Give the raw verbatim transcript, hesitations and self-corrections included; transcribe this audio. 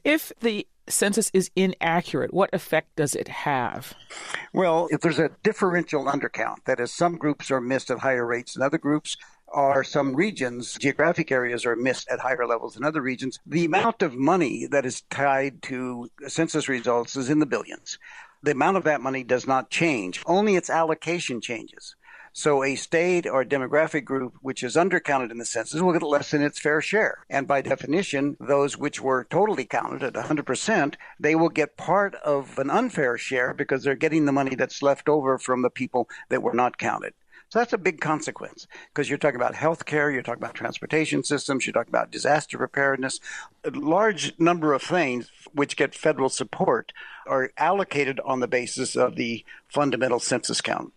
If the census is inaccurate, what effect does it have? Well, if there's a differential undercount, that is, some groups are missed at higher rates than other groups, or some regions, geographic areas are missed at higher levels than other regions, the amount of money that is tied to census results is in the billions. The amount of that money does not change. Only its allocation changes. So a state or a demographic group which is undercounted in the census will get less than its fair share. And by definition, those which were totally counted at one hundred percent, they will get part of an unfair share because they're getting the money that's left over from the people that were not counted. So that's a big consequence because you're talking about healthcare, you're talking about transportation systems, you're talking about disaster preparedness. A large number of things which get federal support are allocated on the basis of the fundamental census count.